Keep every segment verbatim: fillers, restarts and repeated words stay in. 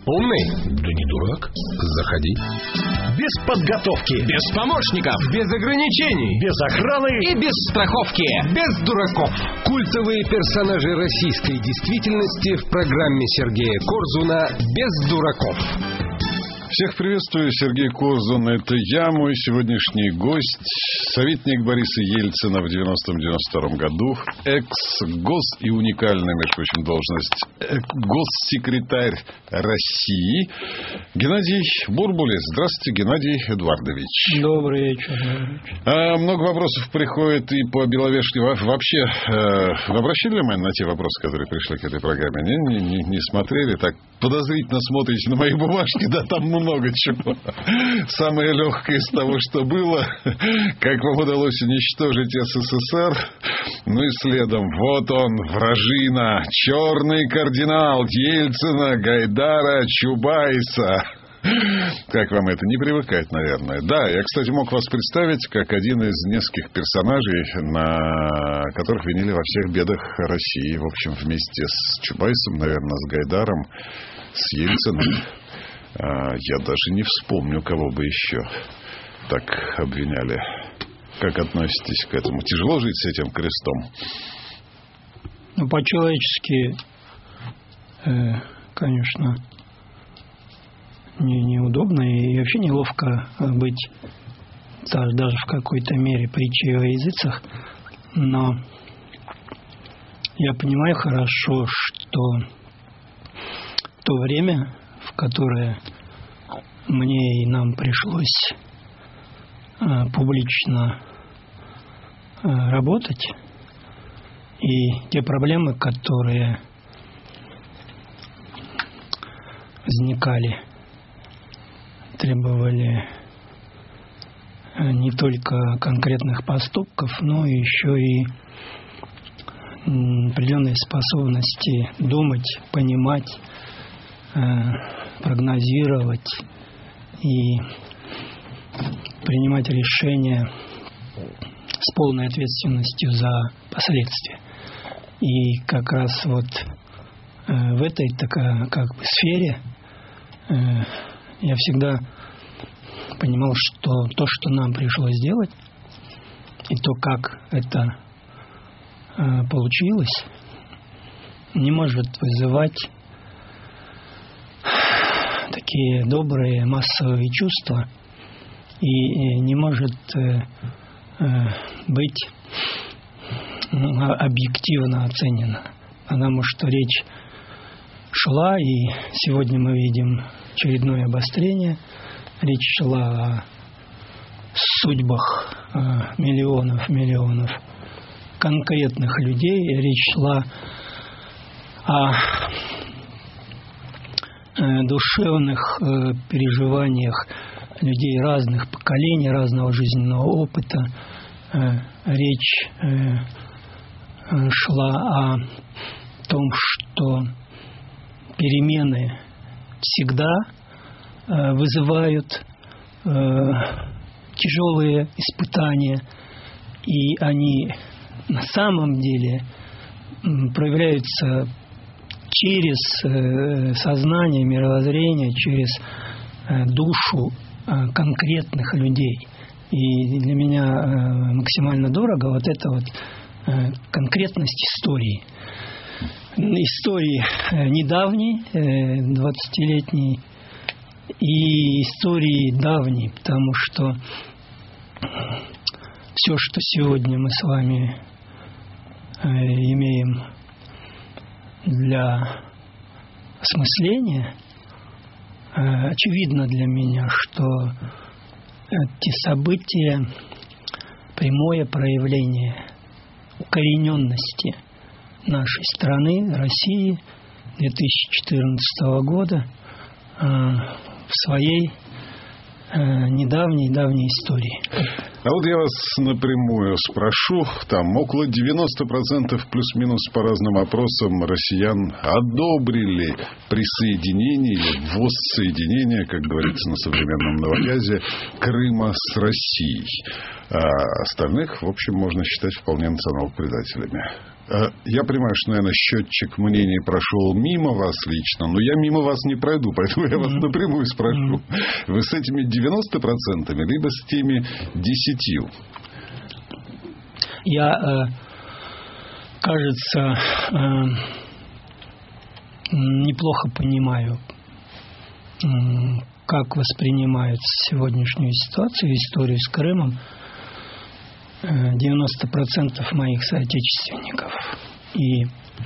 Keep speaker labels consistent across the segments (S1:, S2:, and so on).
S1: Умный? Да не дурак. Заходи.
S2: Без подготовки.
S3: Без помощников.
S1: Без ограничений.
S2: Без охраны.
S3: И без страховки.
S1: Без дураков. Культовые персонажи российской действительности в программе Сергея Корзуна «Без дураков».
S4: Всех приветствую, Сергей Корзун. Это я, мой сегодняшний гость, советник Бориса Ельцина в девяностом — девяносто втором году, экс-гос и уникальная, между прочим, должность госсекретарь России Геннадий Бурбулис. Здравствуйте, Геннадий Эдуардович.
S5: Добрый вечер.
S4: А, много вопросов приходит и по Беловежке. Вообще, э, вы обращали внимание на те вопросы, которые пришли к этой программе? Не, не, не смотрели? Так подозрительно смотрите на мои бумажки, да, там много чего. Самое легкое из того, что было, как вам удалось уничтожить СССР. Ну и следом, вот он, вражина, черный кардинал Ельцина, Гайдара, Чубайса. Как вам это? Не привыкать, наверное. Да, я, кстати, мог вас представить как один из нескольких персонажей, на которых винили во всех бедах России. В общем, вместе с Чубайсом, наверное, с Гайдаром, с Ельциным. Я даже не вспомню, кого бы еще так обвиняли. Как относитесь к этому? Тяжело жить с этим крестом?
S5: Ну, по-человечески, э, конечно, не, неудобно и вообще неловко быть даже, даже в какой-то мере притчей во языцах. Но я понимаю хорошо, что в то время, в которое мне и нам пришлось э, публично э, работать, и те проблемы, которые возникали, требовали э, не только конкретных поступков, но еще и определенной способности думать, понимать, прогнозировать и принимать решения с полной ответственностью за последствия. И как раз вот в этой такой, как бы, сфере я всегда понимал, что то, что нам пришлось сделать, и то, как это получилось, не может вызывать такие добрые массовые чувства и не может э, э, быть объективно оценено. Потому что речь шла, и сегодня мы видим очередное обострение. Речь шла о судьбах э, миллионов, миллионов конкретных людей. Речь шла о душевных э, переживаниях людей разных поколений, разного жизненного опыта. Э, речь э, шла о том, что перемены всегда э, вызывают э, тяжелые испытания, и они на самом деле проявляются через э, сознание, мировоззрение, через э, душу э, конкретных людей. И для меня э, максимально дорого вот эта вот э, конкретность истории. Истории э, недавней, э, двадцатилетней, и истории давней, потому что все, что сегодня мы с вами э, имеем для осмысления, очевидно для меня, что эти события – прямое проявление укорененности нашей страны, России две тысячи четырнадцатого года в своей недавней-давней истории.
S4: А вот я вас напрямую спрошу, там около девяносто процентов плюс-минус по разным опросам россиян одобрили присоединение или воссоединение, как говорится на современном новоязе, Крыма с Россией. А остальных, в общем, можно считать вполне национал-предателями. Я понимаю, что, наверное, счетчик мнений прошел мимо вас лично, но я мимо вас не пройду, поэтому я вас mm-hmm. напрямую спрошу. Mm-hmm. Вы с этими девяносто процентов либо с теми десятью?
S5: Я, э, кажется, э, неплохо понимаю, э, как воспринимают сегодняшнюю ситуацию, историю с Крымом девяносто процентов моих соотечественников. И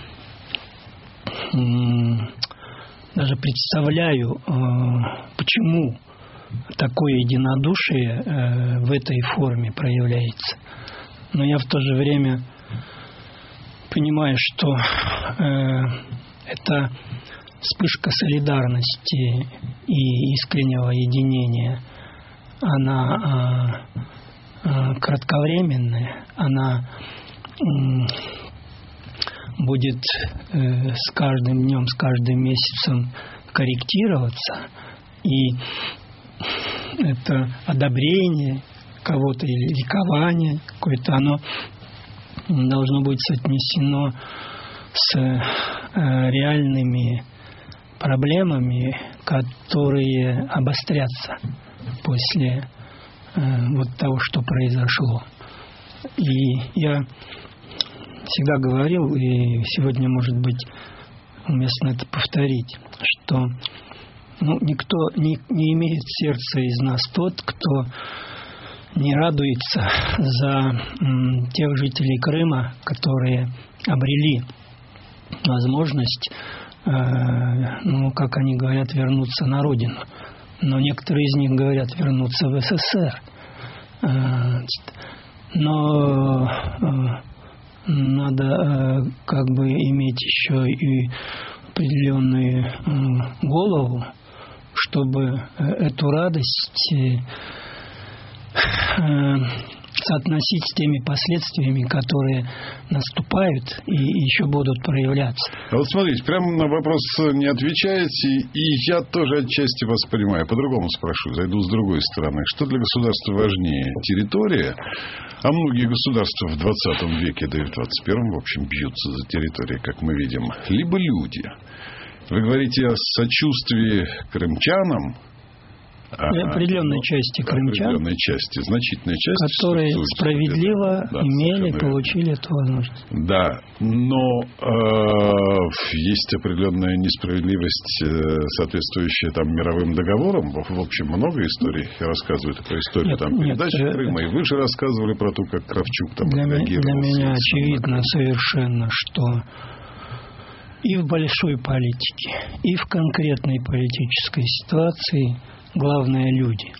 S5: м, даже представляю, э, почему такое единодушие э, в этой форме проявляется. Но я в то же время понимаю, что э, это вспышка солидарности и искреннего единения, она э, кратковременная, она будет с каждым днем, с каждым месяцем корректироваться, и это одобрение кого-то или ликование какое-то, оно должно быть соотнесено с реальными проблемами, которые обострятся после вот того, что произошло. И я всегда говорил, и сегодня, может быть, уместно это повторить, что ну, никто не, не имеет сердца из нас тот, кто не радуется за м, тех жителей Крыма, которые обрели возможность, э, ну, как они говорят, вернуться на родину. Но некоторые из них говорят вернуться в СССР. Но надо как бы иметь еще и определенную голову, чтобы эту радость соотносить с теми последствиями, которые наступают и еще будут проявляться.
S4: А вот смотрите, прямо на вопрос не отвечаете, и я тоже отчасти вас понимаю. По-другому спрошу, зайду с другой стороны. Что для государства важнее? Территория? А многие государства в двадцатом веке, да и в двадцать первом, в общем, бьются за территории, как мы видим. Либо люди. Вы говорите о сочувствии крымчанам,
S5: А, определенной ну, части крымчан,
S4: определенной части, значительной части,
S5: которые справедливо да, имели, получили эту возможность.
S4: Да, но э, есть определенная несправедливость, э, соответствующая там мировым договорам. В общем, много историй рассказывают про историю нет, там передачи нет, Крыма. И вы же рассказывали про то, как Кравчук там
S5: для
S4: реагировал.
S5: Для меня очевидно совершенно, что и в большой политике, и в конкретной политической ситуации главное люди.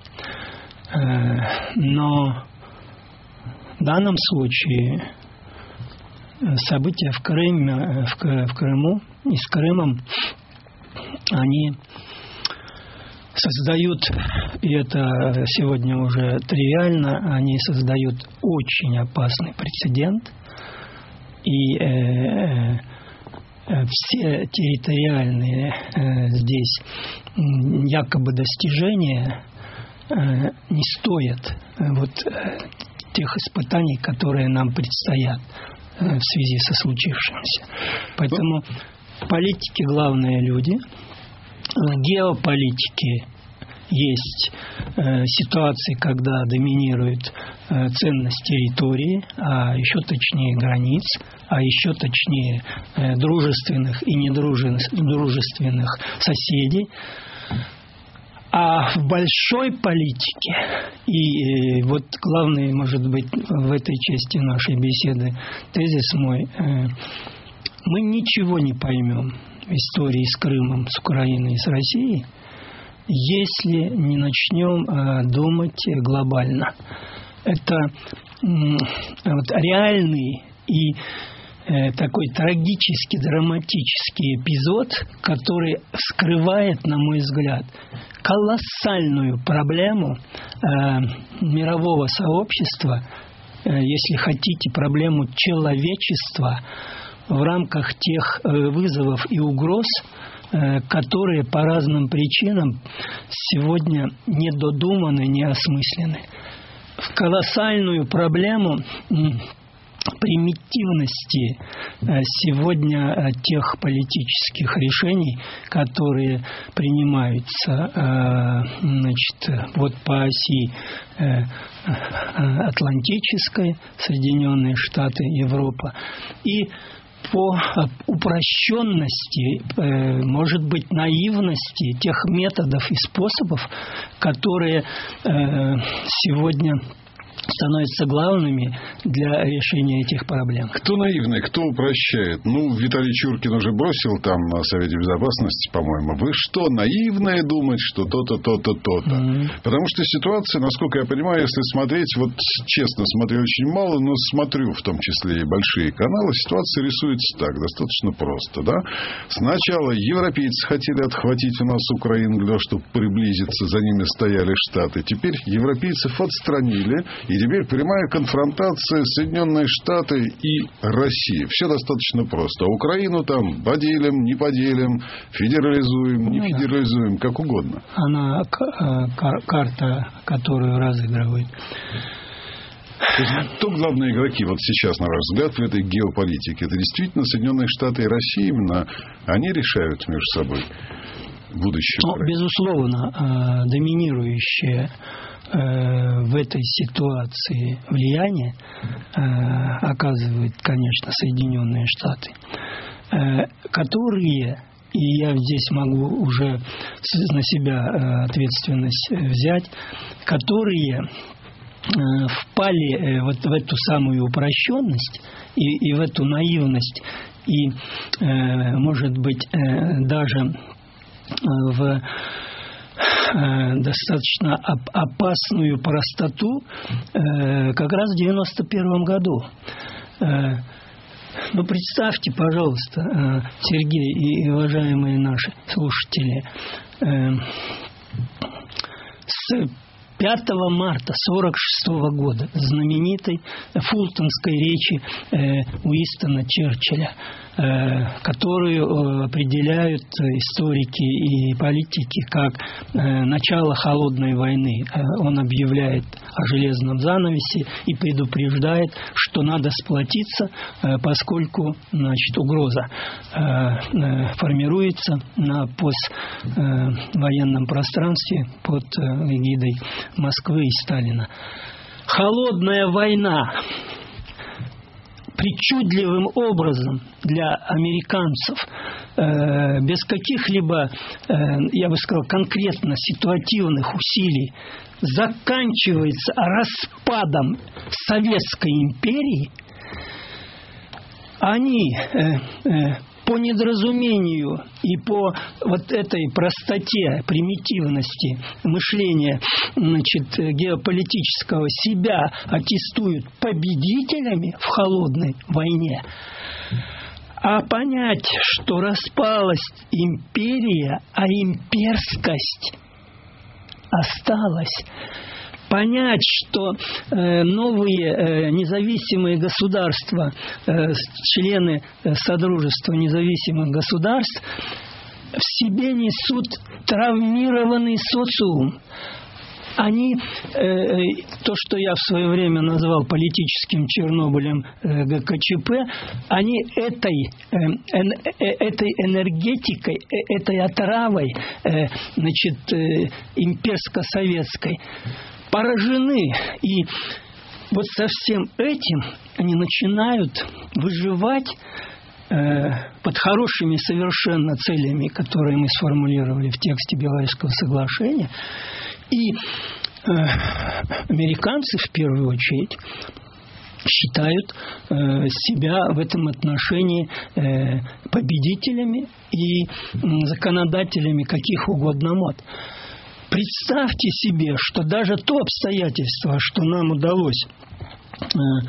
S5: Но в данном случае события в Крыме, в Крыму и с Крымом, они создают, и это сегодня уже тривиально, они создают очень опасный прецедент. И э, все территориальные э, здесь якобы достижения э, не стоят э, вот э, тех испытаний, которые нам предстоят э, в связи со случившимся. Поэтому в политике главные люди, в геополитике есть э, ситуации, когда доминирует э, ценность территории, а еще точнее границ, а еще точнее э, дружественных и недружественных соседей. А в большой политике, и э, вот главный, может быть, в этой части нашей беседы тезис мой, э, мы ничего не поймем в истории с Крымом, с Украиной и с Россией, если не начнем э, думать глобально. Это э, вот, реальный и э, такой трагический, драматический эпизод, который вскрывает, на мой взгляд, колоссальную проблему э, мирового сообщества, э, если хотите, проблему человечества в рамках тех э, вызовов и угроз, которые по разным причинам сегодня недодуманы, неосмыслены. В колоссальную проблему примитивности сегодня тех политических решений, которые принимаются, значит, вот по оси атлантической, Соединенные Штаты, Европа, и по упрощенности, может быть, наивности тех методов и способов, которые сегодня становятся главными для решения этих проблем.
S4: Кто наивный, кто упрощает? Ну, Виталий Чуркин уже бросил там на Совете Безопасности, по-моему. Вы что, наивные думать, что то-то, то-то, то-то? Mm-hmm. Потому что ситуация, насколько я понимаю, если смотреть, вот честно, смотрю очень мало, но смотрю в том числе и большие каналы, ситуация рисуется так, достаточно просто, да? Сначала европейцы хотели отхватить у нас Украину для того, чтобы приблизиться, за ними стояли Штаты. Теперь европейцев отстранили. И теперь прямая конфронтация Соединенные Штаты и Россия. Все достаточно просто. А Украину там поделим, не поделим, федерализуем, не федерализуем, как угодно.
S5: Она кар- карта, которую разыгрывает.
S4: То есть, кто главные игроки вот сейчас, на ваш взгляд, в этой геополитике? Это действительно Соединенные Штаты и Россия именно? Они решают между собой будущее?
S5: Ну, безусловно, доминирующее в этой ситуации влияние оказывают, конечно, Соединенные Штаты, которые, и я здесь могу уже на себя ответственность взять, которые впали вот в эту самую упрощенность и, и в эту наивность, и, может быть, даже в достаточно опасную простоту как раз в девяносто первом году. Ну, представьте, пожалуйста, Сергей и уважаемые наши слушатели, с пятого марта сорок шестого года знаменитой фултонской речи Уинстона Черчилля, которую определяют историки и политики как начало холодной войны. Он объявляет о железном занавесе и предупреждает, что надо сплотиться, поскольку, значит, угроза формируется на поствоенном пространстве под эгидой Москвы и Сталина. Холодная война причудливым образом для американцев, э, без каких-либо, э, я бы сказал, конкретно ситуативных усилий, заканчивается распадом Советской империи, они э, э, по недоразумению и по вот этой простоте, примитивности мышления, значит, геополитического себя аттестуют победителями в холодной войне. А понять, что распалась империя, а имперскость осталась. Понять, что э, новые э, независимые государства, э, члены э, Содружества независимых государств в себе несут травмированный социум. Они, э, то, что я в свое время назвал политическим Чернобылем э, ГКЧП, они этой, э, э, этой энергетикой, э, этой отравой, э, значит, э, имперско-советской поражены. И вот со всем этим они начинают выживать э, под хорошими совершенно целями, которые мы сформулировали в тексте Беловежского соглашения. И э, американцы, в первую очередь, считают э, себя в этом отношении э, победителями и э, законодателями каких угодно мод. Представьте себе, что даже то обстоятельство, что нам удалось э,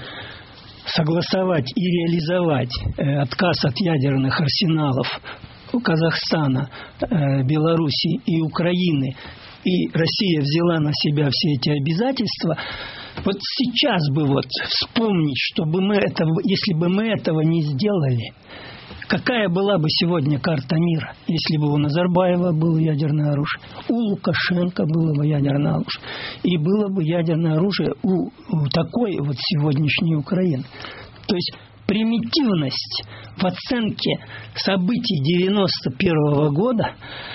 S5: согласовать и реализовать э, отказ от ядерных арсеналов у Казахстана, э, Белоруссии и Украины, и Россия взяла на себя все эти обязательства, вот сейчас бы вот вспомнить, чтобы мы это, если бы мы этого не сделали, какая была бы сегодня карта мира, если бы у Назарбаева было ядерное оружие, у Лукашенко было бы ядерное оружие, и было бы ядерное оружие у, у такой вот сегодняшней Украины. То есть примитивность в оценке событий девяносто первого года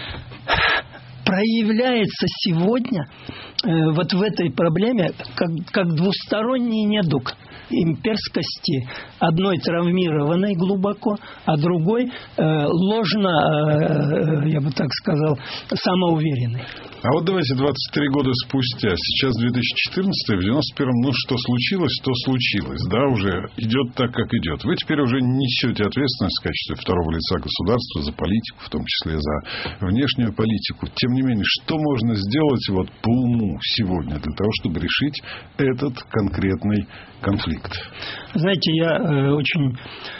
S5: проявляется сегодня э, вот в этой проблеме как, как двусторонний недуг имперскости, одной травмированной глубоко, а другой э, ложно, э, я бы так сказал, самоуверенной.
S4: А вот давайте двадцать три года спустя, сейчас две тысячи четырнадцатый, в девяносто первом, ну что случилось, то случилось, да, уже идет так, как идет. Вы теперь уже несете ответственность в качестве второго лица государства за политику, в том числе за внешнюю политику. Тем не менее, что можно сделать вот по уму сегодня для того, чтобы решить этот конкретный конфликт?
S5: Знаете, я э, очень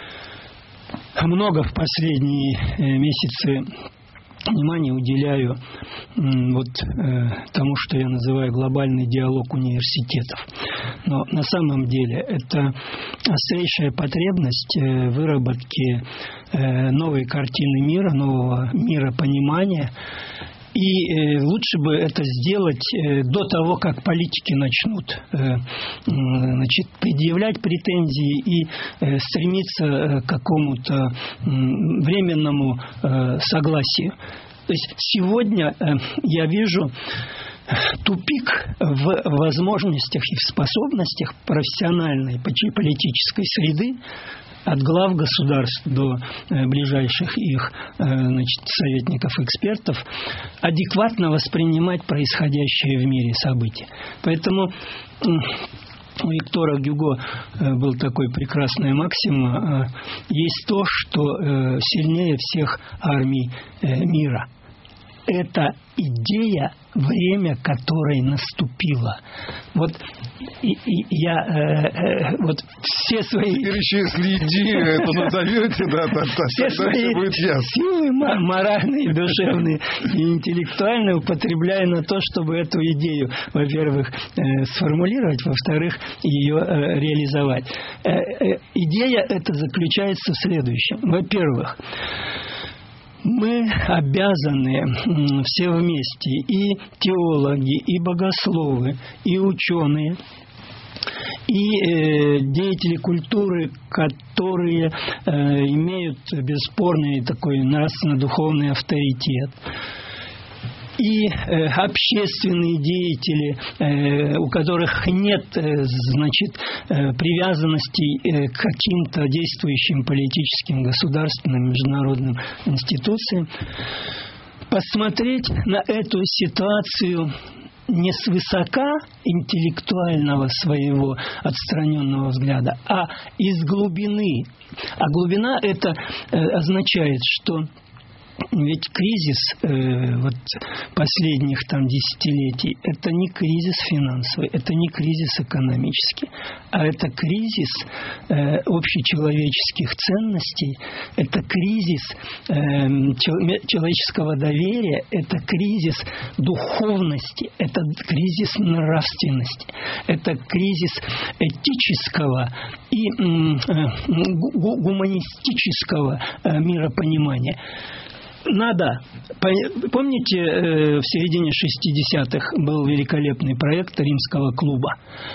S5: много в последние э, месяцы внимание уделяю вот э, тому, что я называю глобальный диалог университетов. Но на самом деле это острейшая потребность э, выработки э, новой картины мира, нового миропонимания. И э, лучше бы это сделать э, до того, как политики начнут э, значит, предъявлять претензии и э, стремиться э, к какому-то э, временному э, согласию. То есть сегодня э, я вижу тупик в возможностях и в способностях профессиональной политической среды от глав государств до э, ближайших их э, значит, советников-экспертов адекватно воспринимать происходящие в мире события. Поэтому э, у Виктора Гюго э, был такой прекрасная максима: э, есть то, что э, сильнее всех армий э, мира. Это идея, время которой наступило. Вот и, и я э, э, вот все свои...
S4: Теперь еще если идею это назовете, да, то, то,
S5: все свои
S4: будет ясно.
S5: Силы моральные, душевные и интеллектуальные употребляю на то, чтобы эту идею, во-первых, э, сформулировать, во-вторых, ее э, реализовать. Э, э, идея эта заключается в следующем. Во-первых, мы обязаны все вместе, и теологи, и богословы, и ученые, и э, деятели культуры, которые э, имеют бесспорный такой нравственно-духовный авторитет, и э, общественные деятели, э, у которых нет э, значит, э, привязанностей э, к каким-то действующим политическим, государственным, международным институциям, посмотреть на эту ситуацию не свысока интеллектуального своего отстраненного взгляда, а из глубины. А глубина это э, означает, что ведь кризис э, вот последних там десятилетий — это не кризис финансовый, это не кризис экономический, а это кризис э, общечеловеческих ценностей, это кризис э, человеческого доверия, это кризис духовности, это кризис нравственности, это кризис этического и э, гуманистического э, миропонимания. Надо. Помните, в середине шестидесятых был великолепный проект Римского клуба,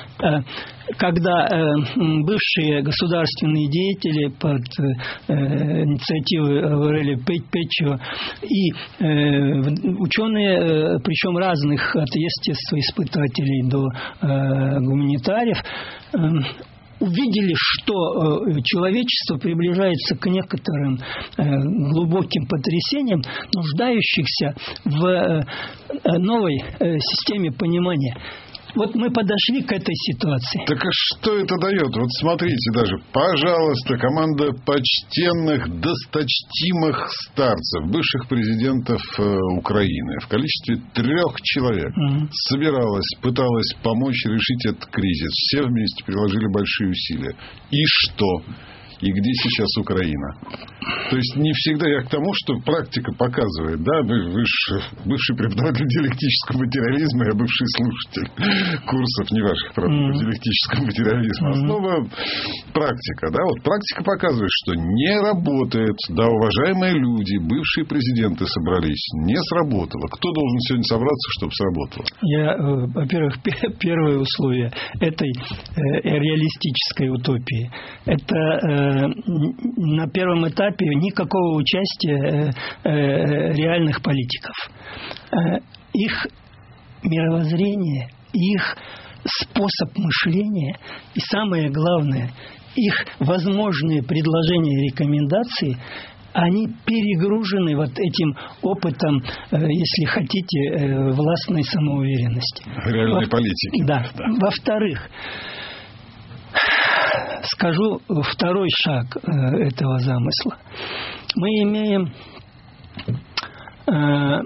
S5: когда бывшие государственные деятели под инициативой Аврелия Печчио и ученые, причем разных, от естествоиспытателей до гуманитариев, увидели, что э, человечество приближается к некоторым э, глубоким потрясениям, нуждающихся в э, новой э, системе понимания. Вот мы подошли к этой ситуации.
S4: Так а что это дает? Вот смотрите даже, пожалуйста, команда почтенных, досточтимых старцев, бывших президентов э, Украины в количестве трех человек mm-hmm. собиралась, пыталась помочь решить этот кризис. Все вместе приложили большие усилия. И что? и где сейчас Украина. То есть не всегда я к тому, что практика показывает, да, вы, вы ж бывший преподаватель диалектического материализма, я бывший слушатель курсов не ваших, правда, mm-hmm. диалектического материализма. Основа mm-hmm. практика, да, вот практика показывает, что не работает, да, уважаемые люди, бывшие президенты собрались, не сработало. Кто должен сегодня собраться, чтобы сработало?
S5: Я, во-первых, первое условие этой э, реалистической утопии – это э, на первом этапе никакого участия э, э, реальных политиков. Э, их мировоззрение, их способ мышления и, самое главное, их возможные предложения и рекомендации, они перегружены вот этим опытом, если хотите, властной самоуверенности.
S4: Реальной
S5: Во-
S4: политики.
S5: Да. да. Во-вторых, скажу второй шаг этого замысла. Мы имеем э,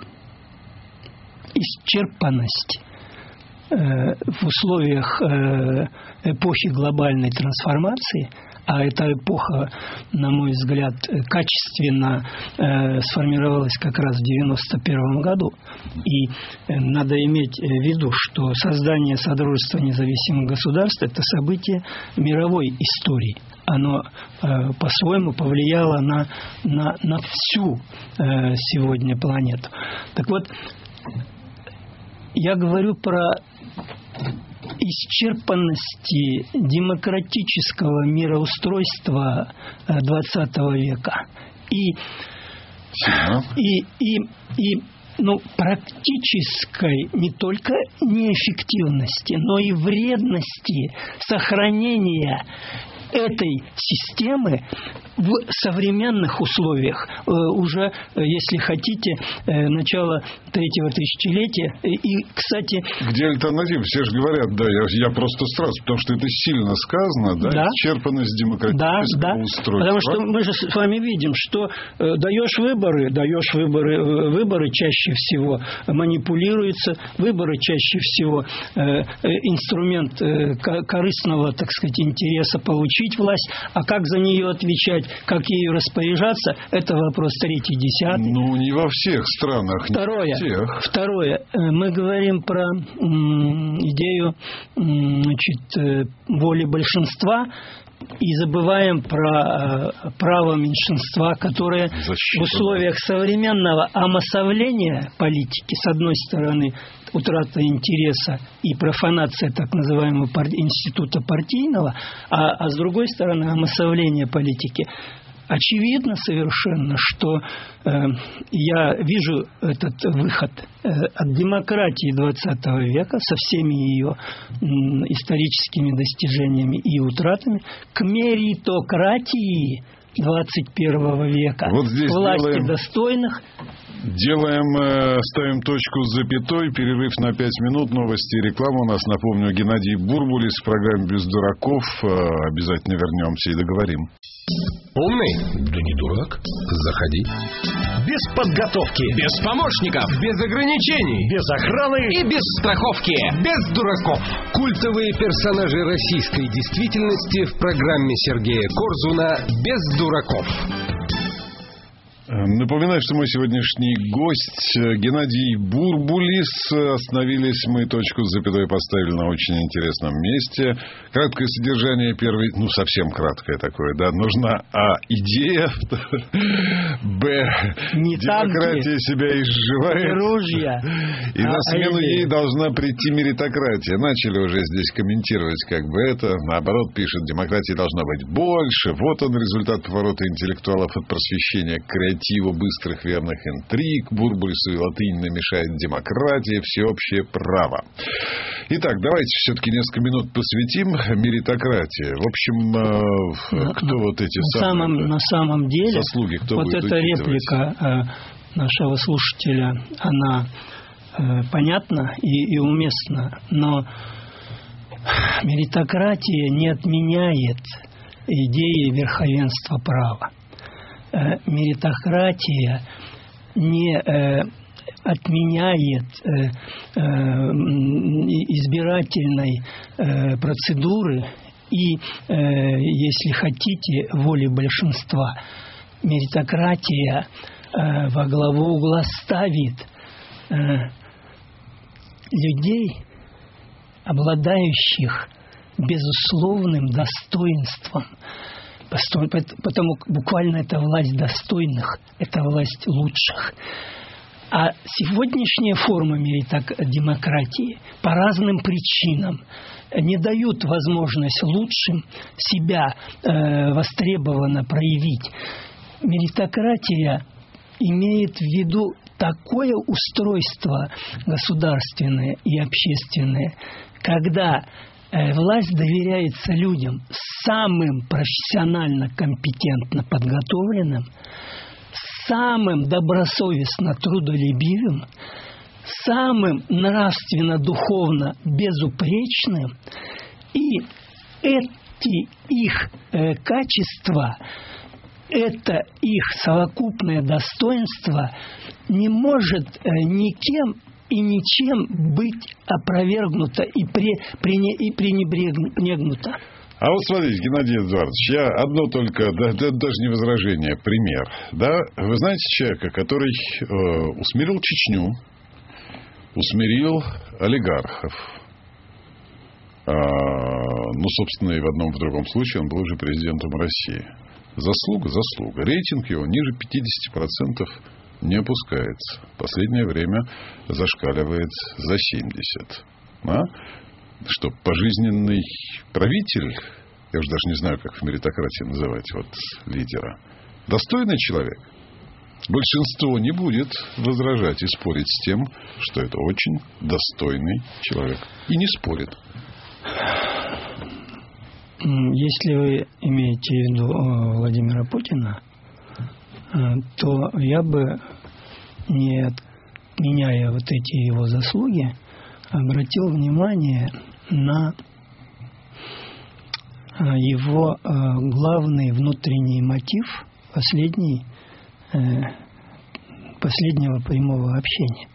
S5: исчерпанность э, в условиях э, эпохи глобальной трансформации, а эта эпоха, на мой взгляд, качественно э, сформировалась как раз в девяносто первом году. И э, надо иметь в виду, что создание Содружества независимых государств – это событие мировой истории. Оно э, по-своему повлияло на, на, на всю э, сегодня планету. Так вот, я говорю про исчерпанности демократического мироустройства двадцатого века и, и, и, и ну, практической не только неэффективности, но и вредности сохранения этой системы в современных условиях э, уже, если хотите, э, начало третьего тысячелетия. И, кстати...
S4: Где альтернатива? Все же говорят, да, я, я просто сразу, потому что это сильно сказано, да,
S5: да.
S4: исчерпанность демократического
S5: да, да.
S4: устройства.
S5: Потому что мы же с вами видим, что э, даешь выборы, даешь выборы, э, выборы чаще всего манипулируются, выборы чаще всего э, э, инструмент э, корыстного, так сказать, интереса получить власть, а как за нее отвечать, как ею распоряжаться, это вопрос третий, десятый.
S4: Ну, не во всех странах.
S5: Второе.
S4: Не во всех.
S5: Второе. Мы говорим про м, идею м, значит, воли большинства и забываем про э, право меньшинства, которое
S4: Защита.
S5: В условиях современного омассовления политики, с одной стороны, утрата интереса и профанация так называемого пар... института партийного, а, а с другой стороны, омассовление политики. Очевидно совершенно, что э, я вижу этот выход э, от демократии двадцатого века со всеми ее э, историческими достижениями и утратами к меритократии двадцать первого века.
S4: Вот здесь
S5: власти
S4: делаем...
S5: достойных.
S4: Делаем, ставим точку с запятой, перерыв на пять минут, новости и реклама. У нас, напомню, Геннадий Бурбулис в программе «Без дураков». Обязательно вернемся и договорим.
S1: Умный? Да не дурак. Заходи.
S2: Без подготовки.
S3: Без помощников.
S1: Без ограничений.
S2: Без охраны.
S3: И без страховки.
S1: Без дураков. Культовые персонажи российской действительности в программе Сергея Корзуна «Без дураков».
S4: Напоминаю, что мой сегодняшний гость Геннадий Бурбулис. Остановились мы, точку с запятой поставили на очень интересном месте. Краткое содержание первой, ну совсем краткое такое, да, нужна А. идея, Б.
S5: Не
S4: демократия
S5: танки,
S4: себя изживает.
S5: Ружья.
S4: И
S5: а,
S4: на смену
S5: а
S4: ей должна прийти меритократия. Начали уже здесь комментировать как бы это. Наоборот, пишет, демократии должно быть больше. Вот он результат поворота интеллектуалов от просвещения к креативу. Быстрых верных интриг, Бурбулису и латынь намешает демократия, всеобщее право. Итак, давайте все-таки несколько минут посвятим меритократии. В общем, э, кто на, вот эти
S5: на
S4: самые
S5: самом, на самом деле,
S4: заслуги, кто
S5: вот
S4: будет
S5: эта
S4: учитывать?
S5: реплика э, нашего слушателя, она э, понятна и, и уместна, но меритократия не отменяет идеи верховенства права. Меритократия не э, отменяет э, э, избирательной э, процедуры и, э, если хотите, воли большинства. Меритократия э, во главу угла ставит э, людей, обладающих безусловным достоинством. Потому буквально это власть достойных, это власть лучших. А сегодняшняя форма меритократии по разным причинам не дают возможность лучшим себя э, востребованно проявить. Меритократия имеет в виду такое устройство государственное и общественное, когда э, власть доверяется людям самым профессионально компетентно подготовленным, самым добросовестно трудолюбивым, самым нравственно-духовно безупречным, и эти их э, качества, это их совокупное достоинство не может э, никем и ничем быть опровергнуто и, пре, прене, и пренебрегнуто.
S4: А вот смотрите, Геннадий Эдуардович, я одно только, да, да, даже не возражение, пример. Да? Вы знаете человека, который э, усмирил Чечню, усмирил олигархов. А, ну, собственно, и в одном, и в другом случае он был уже президентом России. Заслуга, заслуга. Рейтинг его ниже пятьдесят процентов не опускается. В последнее время зашкаливает за семьдесят процентов. А? Что, пожизненный правитель, я уже даже не знаю, как в меритократии называть вот лидера, достойный человек, большинство не будет возражать и спорить с тем, что это очень достойный человек. И не спорит.
S5: Если вы имеете в виду Владимира Путина, то я бы, не отменяя вот эти его заслуги, обратил внимание на его главный внутренний мотив последний, последнего прямого общения.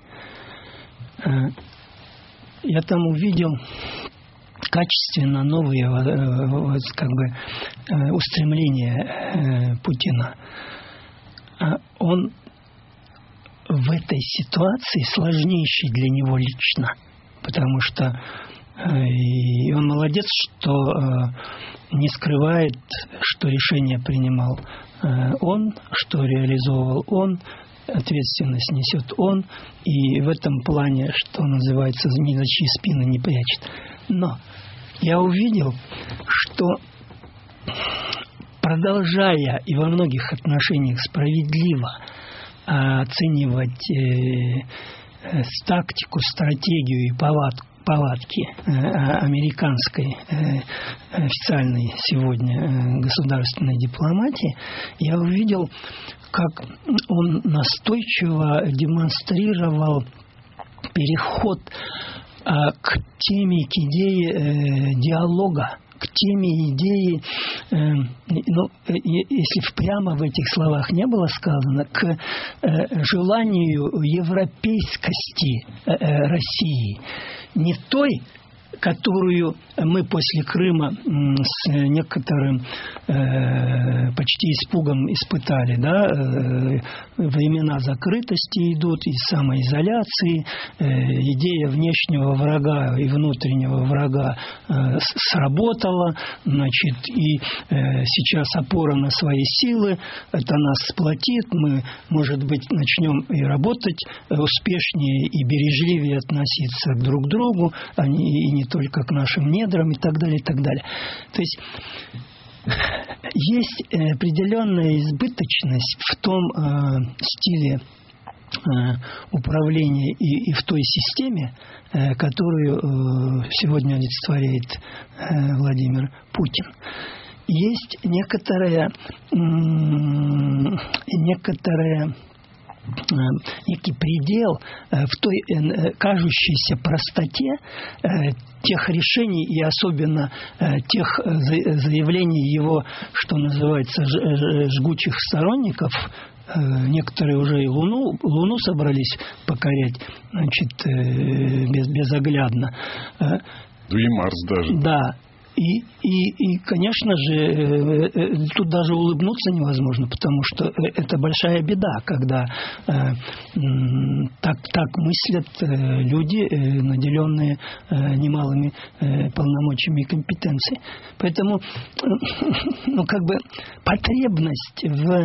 S5: Я там увидел качественно новые как бы, устремления Путина. Он в этой ситуации сложнейший для него лично. Потому что э, и он молодец, что э, не скрывает, что решение принимал э, он, что реализовывал он, ответственность несет он, и в этом плане, что называется, ни за чьи спины не прячет. Но я увидел, что продолжая и во многих отношениях справедливо э, оценивать э, тактику, стратегию и повадку, повадки э, американской э, официальной сегодня э, государственной дипломатии, я увидел, как он настойчиво демонстрировал переход э, к теме, к идее э, диалога, к теме идеи, э, ну, э, если прямо в этих словах не было сказано, к э, желанию европейскости э, э, России, не той, которую мы после Крыма с некоторым э, почти испугом испытали, да, э, времена закрытости идут и самоизоляции, э, идея внешнего врага и внутреннего врага э, сработала, значит, и э, сейчас опора на свои силы, это нас сплотит, мы, может быть, начнем и работать успешнее и бережливее относиться друг к другу, а не, и не только к нашим недрам и так далее, и так далее. То есть есть определенная избыточность в том э, стиле э, управления и, и в той системе, э, которую э, сегодня олицетворяет э, Владимир Путин. Есть некоторая, э, некоторая некий предел в той кажущейся простоте тех решений и особенно тех заявлений его, что называется, жгучих сторонников. Некоторые уже и Луну, Луну собрались покорять, значит, без, безоглядно.
S4: Да и Марс даже.
S5: Да. И, и, и, конечно же, тут даже улыбнуться невозможно, потому что это большая беда, когда э, так, так мыслят люди, наделенные немалыми полномочиями и компетенцией. Поэтому, ну, как бы потребность в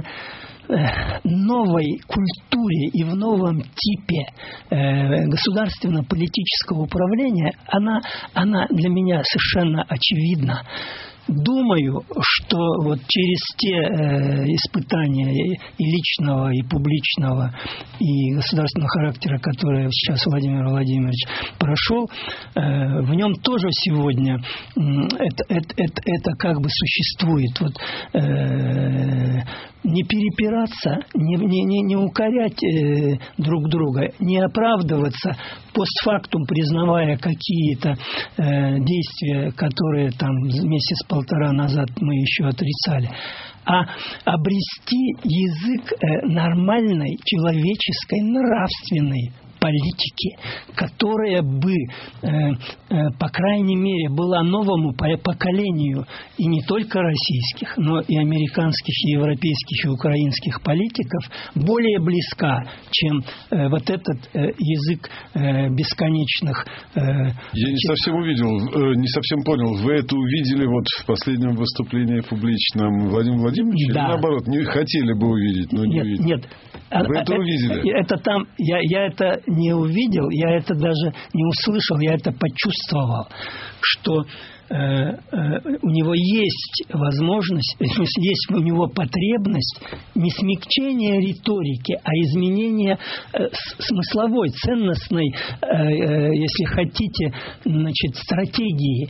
S5: новой культуре и в новом типе э, государственно-политического управления, она, она для меня совершенно очевидна. Думаю, что вот через те э, испытания и личного, и публичного, и государственного характера, которые сейчас Владимир Владимирович прошел, э, в нем тоже сегодня э, это, это, это, это как бы существует. Вот, э, не перепираться, не, не, не, не укорять э, друг друга, не оправдываться постфактум, признавая какие-то э, действия, которые там месяц-полтора назад мы еще отрицали, а обрести язык э, нормальной, человеческой, нравственной политики, которая бы, э, э, по крайней мере, была новому поколению и не только российских, но и американских, и европейских, и украинских политиков более близка, чем э, вот этот э, язык э, бесконечных... Э,
S4: Я не совсем увидел, э, не совсем понял. Вы это увидели вот в последнем выступлении публичном Владимира Владимировича? Да. Или наоборот, не хотели бы увидеть, но не
S5: нет,
S4: увидели?
S5: Нет,
S4: Вы это, это увидели?
S5: Это там, я, я это не увидел, я это даже не услышал, я это почувствовал, что э, э, у него есть возможность, в смысле, есть у него потребность не смягчения риторики, а изменения э, смысловой, ценностной, э, э, если хотите, значит, стратегии.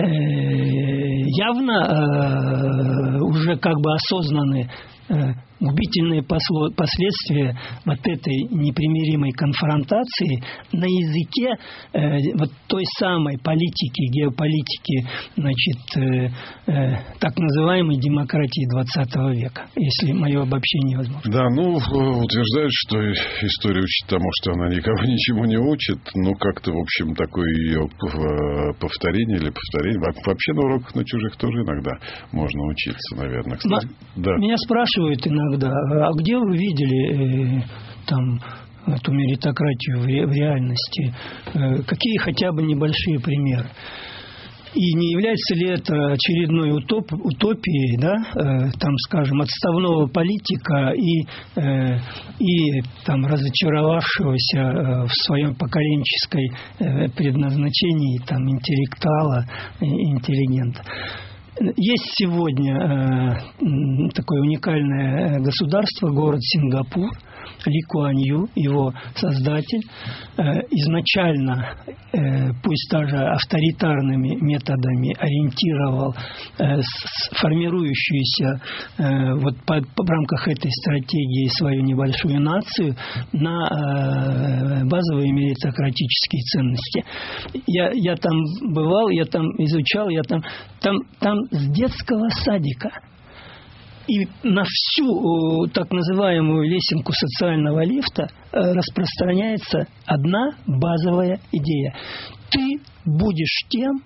S5: Э, явно э, уже как бы осознаны э, губительные последствия вот этой непримиримой конфронтации на языке э, вот той самой политики, геополитики, значит, э, э, так называемой демократии двадцатого века, если мое обобщение возможно.
S4: Да, ну, утверждают, что история учит тому, что она никого ничему не учит, но как-то, в общем, такое ее повторение или повторение. Вообще на уроках на чужих тоже иногда можно учиться, наверное. Кстати,
S5: но,
S4: да.
S5: Меня спрашивают иногда, а где вы видели э, там эту меритократию в, ре, в реальности? Э, какие хотя бы небольшие примеры? И не является ли это очередной утоп, утопией, да, э, там, скажем, отставного политика и, э, и там, разочаровавшегося э, в своем поколенческой э, предназначении там, интеллектуала и интеллигента? Есть сегодня э, такое уникальное государство, город Сингапур, Ли Куан Ю, его создатель, э, изначально, э, пусть даже авторитарными методами, ориентировал э, с, формирующуюся э, вот по, по, в рамках этой стратегии свою небольшую нацию на э, базовые меритократические ценности. Я, я там бывал, я там изучал, я там, там, там с детского садика и на всю так называемую лесенку социального лифта распространяется одна базовая идея. Ты будешь тем,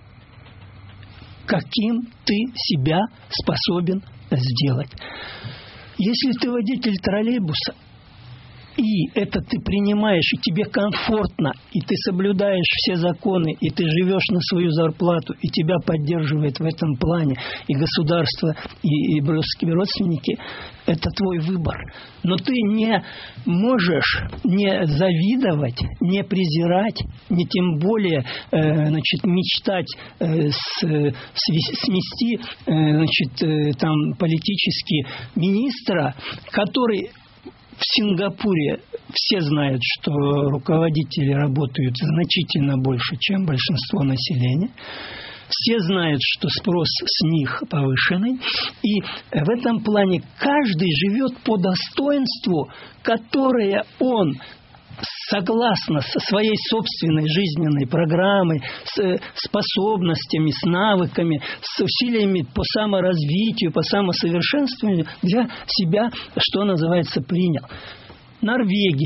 S5: каким ты себя способен сделать. Если ты водитель троллейбуса, и это ты принимаешь, и тебе комфортно, и ты соблюдаешь все законы, и ты живешь на свою зарплату, и тебя поддерживает в этом плане и государство, и, и близкие родственники, это твой выбор. Но ты не можешь не завидовать, не презирать, не тем более э, значит, мечтать э, с, с, смести э, значит, э, там, политически министра, который... В Сингапуре все знают, что руководители работают значительно больше, чем большинство населения. Все знают, что спрос с них повышенный. И в этом плане каждый живет по достоинству, которое он согласно со своей собственной жизненной программой, с способностями, с навыками, с усилиями по саморазвитию, по самосовершенствованию для себя, что называется, принял. Норвегия,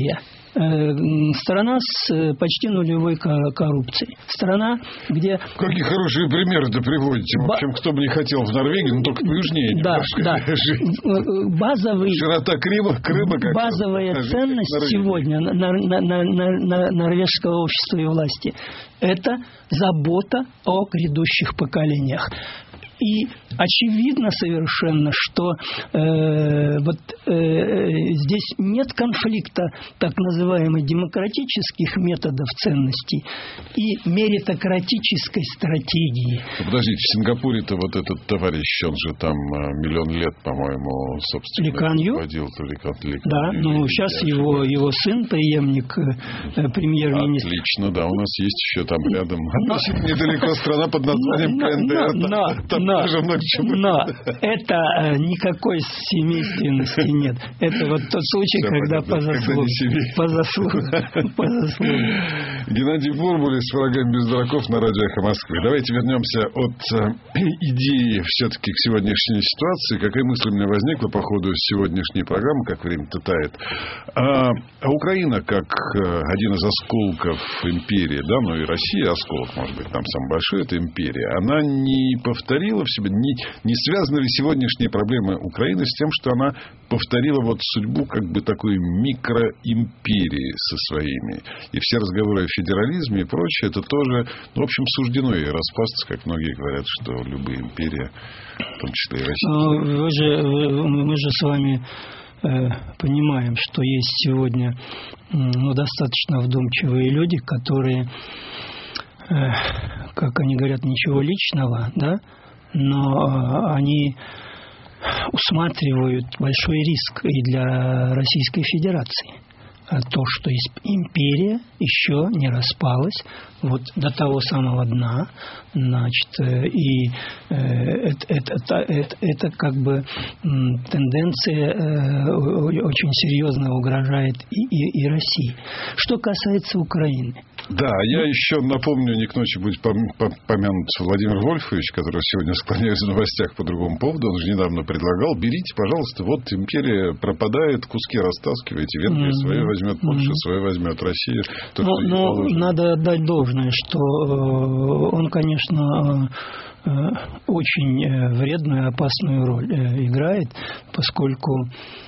S5: страна с почти нулевой коррупцией. Страна, где...
S4: Какие хорошие примеры-то приводите. В общем, кто бы не хотел в Норвегии, но только южнее.
S5: Да, да. Базовый,
S4: широта Крыма, Крыма как
S5: базовая
S4: раз,
S5: ценность сегодня на, на, на, на, на норвежского общества и власти – это забота о грядущих поколениях. И очевидно совершенно, что э, вот э, здесь нет конфликта так называемых демократических методов ценностей и меритократической стратегии.
S4: Подождите, в Сингапуре-то вот этот товарищ, он же там миллион лет, по-моему, собственно,
S5: Ли Куан Ю?
S4: водил.
S5: Да, ну сейчас его, его сын, преемник э, премьер-министра.
S4: Отлично, да, у нас есть еще там рядом недалеко страна под названием КНДР.
S5: Но, но это э, никакой семейственности нет. Это вот тот случай, все когда по заслугам. По заслугам. По заслугам.
S4: Геннадий Бурбулис с «Врагами без дураков» на радио «Эхо Москвы». Давайте вернемся от э, идеи все-таки к сегодняшней ситуации. Какая мысль у меня возникла по ходу сегодняшней программы, как время-то тает. А, а Украина, как один из осколков империи, да, ну и Россия осколок, может быть, там самый большой, это империя, она не повторила в себе, не, не связаны ли сегодняшние проблемы Украины с тем, что она повторила вот судьбу как бы такой микроимперии со своими. И все разговоры о федерализме и прочее, это тоже, ну, в общем, суждено ей распасться, как многие говорят, что любые империи, в том числе и Россия.
S5: Вы же, вы, мы же с вами э, понимаем, что есть сегодня ну, достаточно вдумчивые люди, которые, э, как они говорят, ничего личного, да, но они усматривают большой риск и для Российской Федерации. То, что империя еще не распалась вот до того самого дна, значит, и э, это, это, это, это как бы тенденция э, очень серьезно угрожает и, и, и России. Что касается Украины.
S4: Да, я еще напомню, не к ночи будет помянут Владимир Вольфович, который сегодня склоняется в новостях по другому поводу. Он же недавно предлагал: берите, пожалуйста, вот империя пропадает, куски растаскиваете, Венгрия mm-hmm. свое возьмет, Польша mm-hmm. свое возьмет, Россия. То,
S5: но но надо отдать должное, что он, конечно, очень вредную и опасную роль играет, поскольку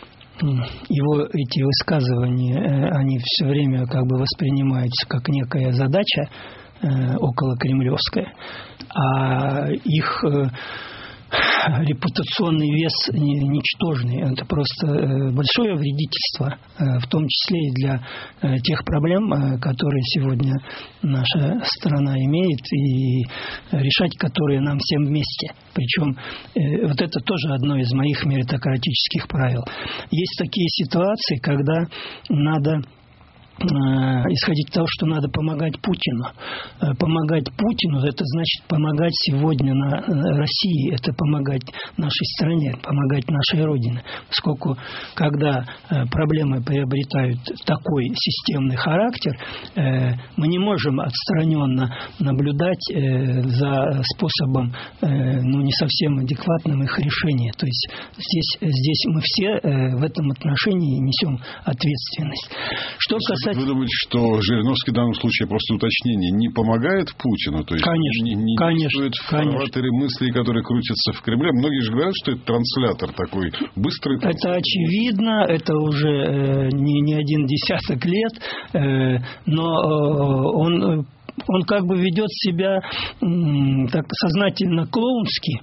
S5: его эти высказывания, они все время как бы воспринимаются как некая задача э, околокремлевская, а их э, репутационный вес ничтожный. Это просто большое вредительство, в том числе и для тех проблем, которые сегодня наша страна имеет, и решать которые нам всем вместе. Причем вот это тоже одно из моих меритократических правил. Есть такие ситуации, когда надо исходить из того, что надо помогать Путину. Помогать Путину, это значит помогать сегодня на России, это помогать нашей стране, помогать нашей Родине. Поскольку, когда проблемы приобретают такой системный характер, мы не можем отстраненно наблюдать за способом ну, не совсем адекватным их решения. То есть здесь, здесь мы все в этом отношении несем ответственность. Что касается...
S4: Вы думаете, что Жириновский в данном случае, просто уточнение, не помогает Путину? То есть
S5: конечно,
S4: не, не
S5: конечно,
S4: действует в фарватере мыслей, которые крутятся в Кремле? Многие же говорят, что это транслятор такой, быстрый транслятор.
S5: Это очевидно, это уже э, не, не один десяток лет, э, но э, он, он как бы ведет себя э, так сознательно клоунски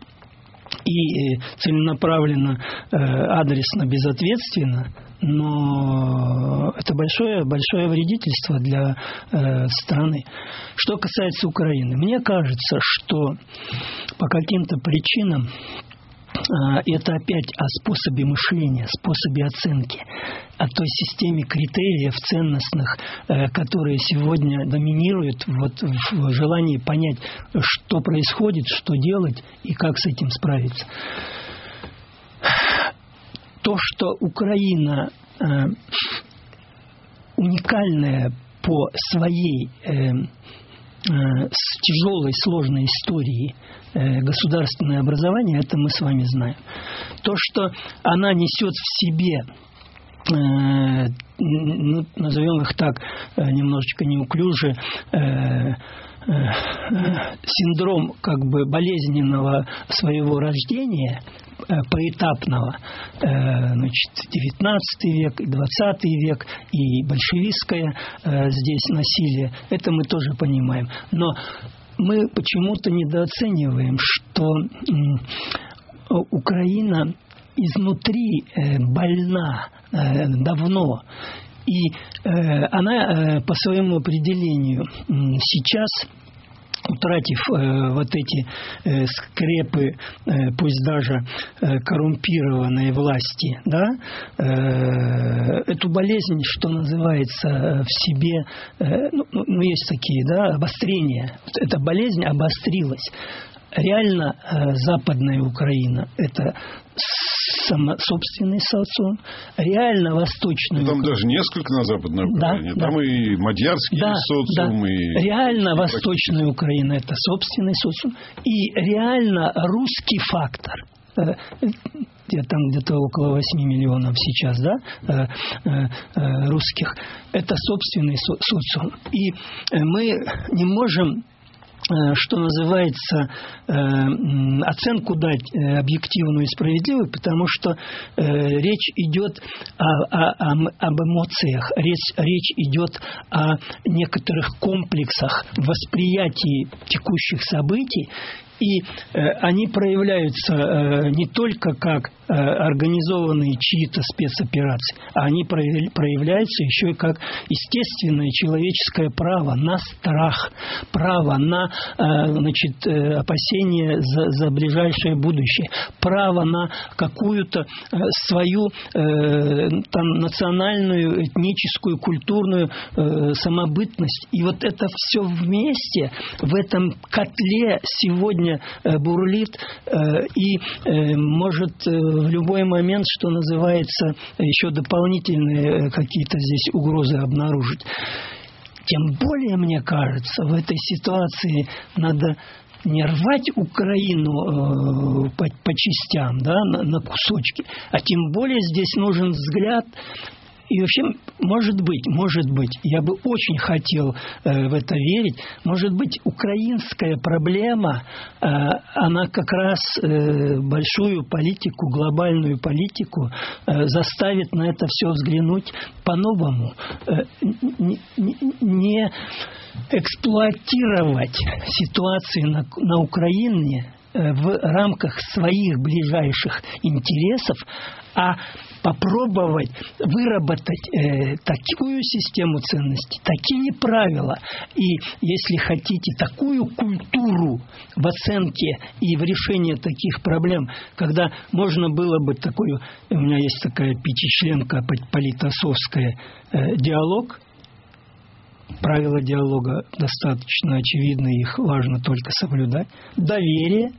S5: и целенаправленно, э, адресно, безответственно. Но это большое, большое вредительство для э, страны. Что касается Украины, мне кажется, что по каким-то причинам э, это опять о способе мышления, способе оценки, о той системе критериев ценностных, э, которые сегодня доминируют вот, в желании понять, что происходит, что делать и как с этим справиться. То, что Украина э, уникальная по своей э, э, тяжелой, сложной истории э, государственное образование, это мы с вами знаем. То, что она несет в себе э, ну, назовем их так, немножечко неуклюже, синдром как бы болезненного своего рождения, поэтапного, значит, девятнадцатый век, двадцатый век и большевистское здесь насилие, это мы тоже понимаем. Но мы почему-то недооцениваем, что Украина изнутри больна давно. И э, она э, по своему определению э, сейчас, утратив э, вот эти э, скрепы, э, пусть даже э, коррумпированной власти, да, э, эту болезнь, что называется, в себе, э, ну, ну, есть такие, да, обострения. Эта болезнь обострилась. Реально э, Западная Украина – это само, собственный социум, реально Восточная.
S4: Ну, там
S5: Украина.
S4: даже несколько на Западной Украине.
S5: Да,
S4: там
S5: да.
S4: и мадьярский
S5: да,
S4: социум,
S5: да.
S4: и...
S5: Реально Восточная Украина – это собственный социум. И реально русский фактор. Где там где-то около восьми миллионов сейчас, да, русских. Это собственный социум. И мы не можем, что называется, оценку дать объективную и справедливую, потому что речь идет о, о, об эмоциях, речь, речь идет о некоторых комплексах восприятия текущих событий, и э, они проявляются э, не только как э, организованные чьи-то спецоперации, а они проявляются еще и как естественное человеческое право на страх, право на э, значит, э, опасение за, за ближайшее будущее, право на какую-то э, свою э, там, национальную, этническую, культурную э, самобытность. И вот это все вместе в этом котле сегодня бурлит и может в любой момент, что называется, еще дополнительные какие-то здесь угрозы обнаружить. Тем более, мне кажется, в этой ситуации надо не рвать Украину э, по, по частям, да, на, на кусочки, а тем более здесь нужен взгляд. И вообще, может быть, может быть, я бы очень хотел э, в это верить, может быть, украинская проблема, э, она как раз э, большую политику, глобальную политику э, заставит на это все взглянуть по-новому. Э, не, не, не эксплуатировать ситуации на, на Украине э, в рамках своих ближайших интересов, а попробовать выработать э, такую систему ценностей, такие правила и, если хотите, такую культуру в оценке и в решении таких проблем, когда можно было бы такую, у меня есть такая пятичленка политосовская, э, диалог. Правила диалога достаточно очевидны, их важно только соблюдать. Доверие.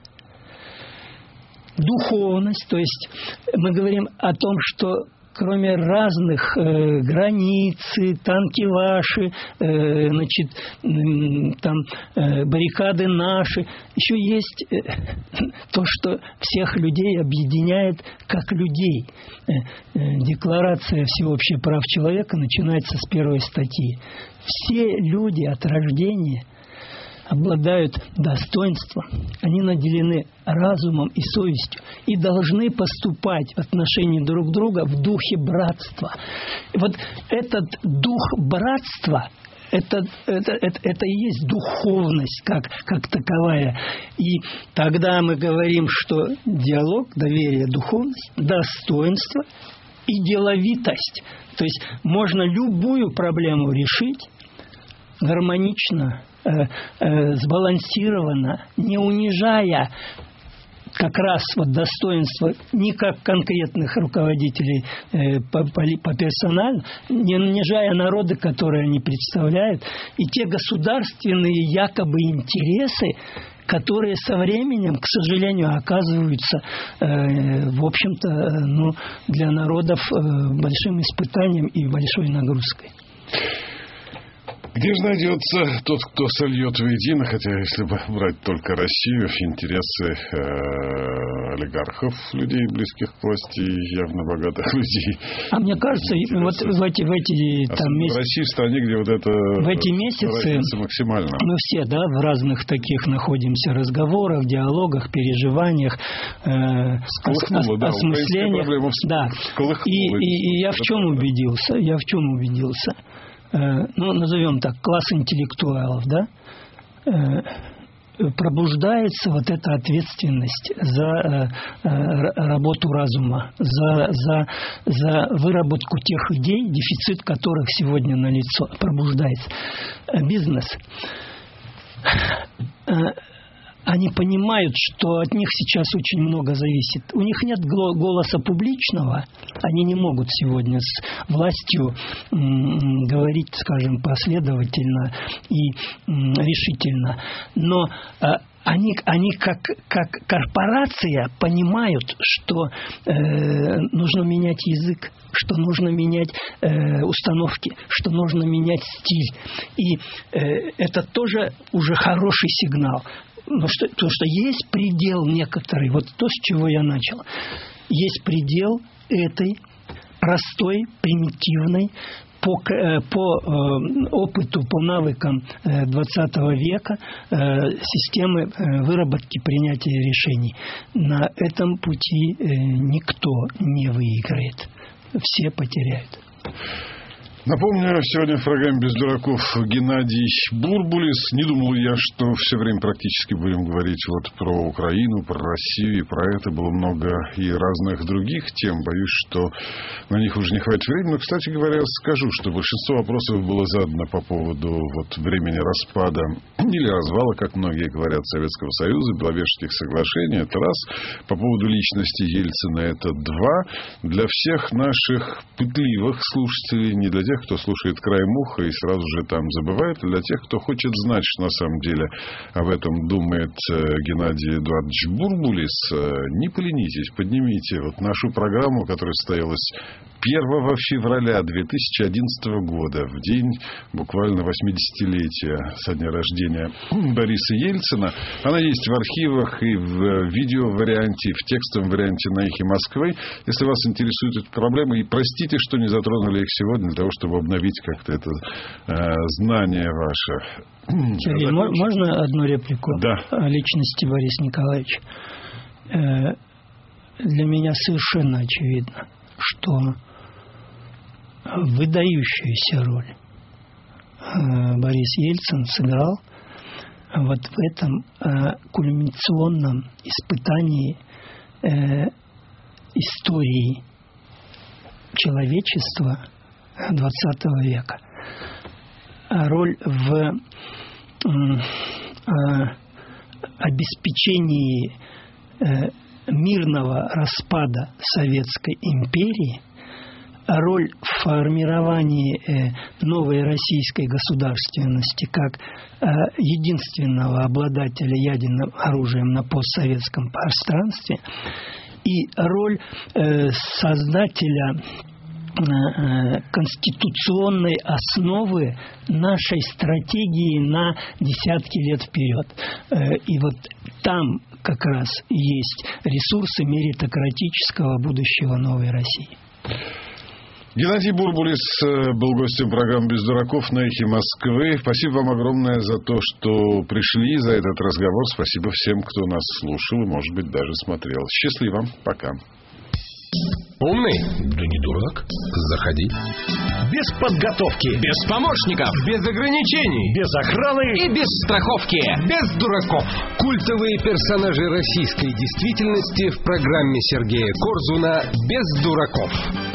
S5: Духовность, то есть мы говорим о том, что кроме разных э, границ, танки ваши, э, значит, э, там э, баррикады наши, еще есть э, то, что всех людей объединяет как людей. Э, э, Декларация всеобщих прав человека начинается с первой статьи. Все люди от рождения обладают достоинством, они наделены разумом и совестью и должны поступать в отношении друг друга в духе братства. И вот этот дух братства, это, это, это, это и есть духовность как, как таковая. И тогда мы говорим, что диалог, доверие, духовность, достоинство и деловитость. То есть можно любую проблему решить гармонично, Э, э, сбалансированно, не унижая как раз вот достоинство не как конкретных руководителей э, по, по, по персоналу, не унижая народы, которые они представляют, и те государственные якобы интересы, которые со временем, к сожалению, оказываются, э, в общем-то, э, ну, для народов э, большим испытанием и большой нагрузкой.
S4: Где же найдется тот, кто сольет воедино, хотя если бы брать только Россию, интересы э, олигархов, людей, близких к власти, явно богатых людей.
S5: А мне кажется, вот в эти, в эти там, месяцы...
S4: В России, в стране, где вот это...
S5: В эти месяцы
S4: максимально.
S5: Мы все, да, в разных таких находимся разговорах, диалогах, переживаниях, э,
S4: Сколыхнуло, да,
S5: осмыслениях. Да. И, и, и я в чем убедился? Я в чем убедился? Ну, назовем так, класс интеллектуалов, да, пробуждается вот эта ответственность за работу разума, за, за, за выработку тех идей, дефицит которых сегодня налицо, пробуждается. Бизнес. Они понимают, что от них сейчас очень много зависит. У них нет голоса публичного. Они не могут сегодня с властью м, говорить, скажем, последовательно и м, решительно. Но а, они, они как, как корпорация понимают, что э, нужно менять язык, что нужно менять э, установки, что нужно менять стиль. И э, это тоже уже хороший сигнал. Но что, то, что есть предел некоторый, вот то, с чего я начал, есть предел этой простой, примитивной, по, по э, опыту, по навыкам двадцатого века э, системы э, выработки принятия решений. На этом пути э, никто не выиграет. Все потеряют.
S4: Напомню, сегодня в программе «Без дураков» Геннадий Бурбулис. Не думал я, что все время практически будем говорить вот про Украину, про Россию, и про это было много и разных других тем. Боюсь, что на них уже не хватит времени. Но, кстати говоря, скажу, что большинство вопросов было задано по поводу вот времени распада или развала, как многие говорят, Советского Союза, Беловежских соглашений. Это раз. По поводу личности Ельцина это два. Для всех наших пытливых слушателей, не для тех, кто слушает краем уха и сразу же там забывает, для тех, кто хочет знать, что на самом деле об этом думает Геннадий Эдуардович Бурбулис, не поленитесь, поднимите вот нашу программу, которая состоялась первого февраля две тысячи одиннадцатого года, в день буквально восьмидесятилетия со дня рождения Бориса Ельцина. Она есть в архивах и в видео-варианте, и в текстовом варианте на «Эхе Москвы». Если вас интересует эта проблема, и простите, что не затронули их сегодня, для того, чтобы обновить как-то это э, знание ваше.
S5: Сергей, Закончим? Можно одну реплику
S4: да.
S5: о личности Бориса Николаевича? Э, для меня совершенно очевидно, что выдающуюся роль э, Борис Ельцин сыграл вот в этом э, кульминационном испытании э, истории человечества двадцатого века. Роль в э, обеспечении э, мирного распада Советской империи, роль в формировании э, новой российской государственности как э, единственного обладателя ядерным оружием на постсоветском пространстве и роль э, создателя конституционной основы нашей стратегии на десятки лет вперед. И вот там как раз есть ресурсы меритократического будущего новой России.
S4: Геннадий Бурбулис был гостем программы «Без дураков» на «Эхе Москвы». Спасибо вам огромное за то, что пришли, за этот разговор. Спасибо всем, кто нас слушал и, может быть, даже смотрел. Счастливо. Пока.
S1: Умный? Да не дурак. Заходи.
S2: Без подготовки.
S3: Без помощников.
S1: Без ограничений.
S2: Без охраны.
S3: И без страховки.
S1: Без дураков. Культовые персонажи российской действительности в программе Сергея Корзуна «Без дураков».